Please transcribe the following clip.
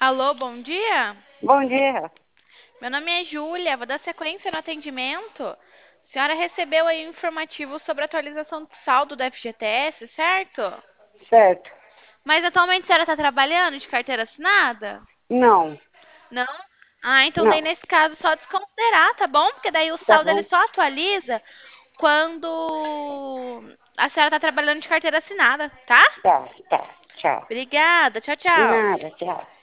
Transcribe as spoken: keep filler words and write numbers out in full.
Alô, bom dia. Bom dia. Meu nome é Júlia, vou dar sequência no atendimento. A senhora recebeu aí um informativo sobre a atualização do saldo do F G T S, certo? Certo. Mas atualmente a senhora está trabalhando de carteira assinada? Não, Não? Ah, então daí não. nesse caso só desconsiderar, tá bom? Porque daí o Tá saldo ele bom. só atualiza quando a senhora está trabalhando de carteira assinada, tá? Tá, tá. Tchau. Obrigada, tchau, De tchau. nada, tchau.